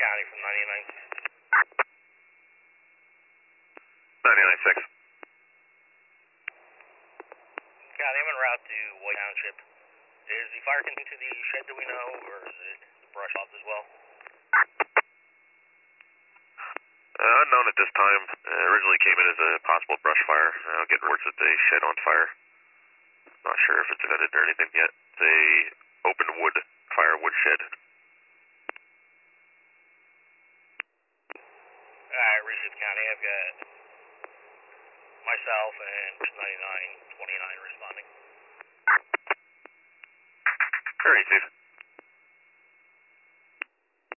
County from 99. 99.6. County, I'm en route to White Township. Is the fire continuing to the shed, do we know, or is it the brush off as well? Unknown at this time. Originally came in as a possible brush fire. Getting reports that the shed on fire. Not sure if it's vetted or anything yet. It's a open wood firewood shed. Alright, received County. I've got myself and 9929 responding. Alright, Steve.